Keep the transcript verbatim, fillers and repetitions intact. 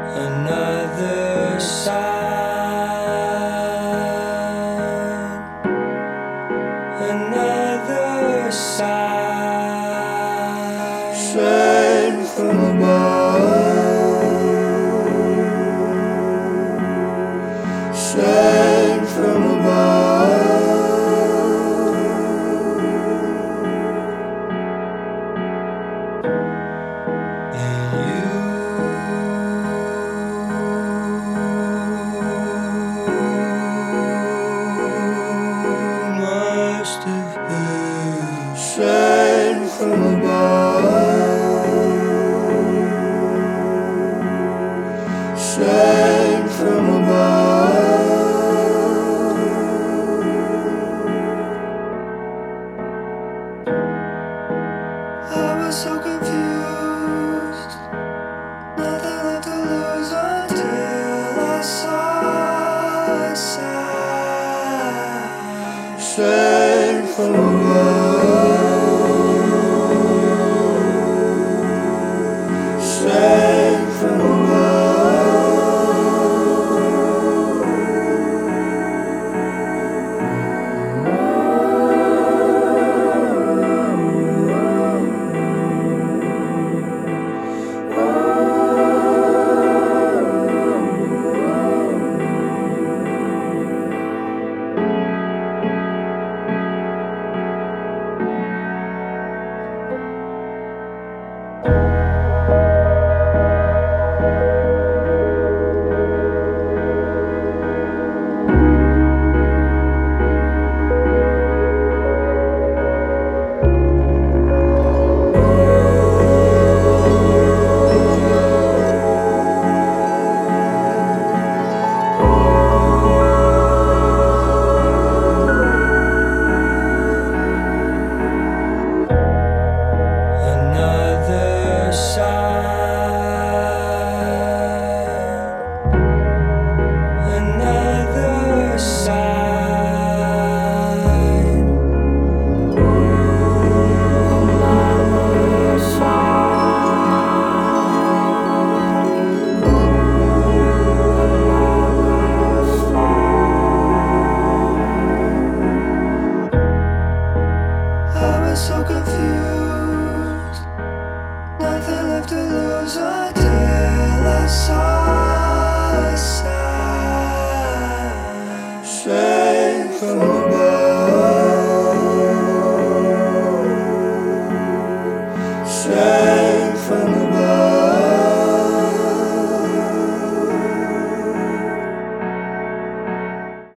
another side, another side, shine from above, shine from above. Shine from above, shine from above. I was so confused, nothing left to lose until I saw a sign. Shine from above, shine from above.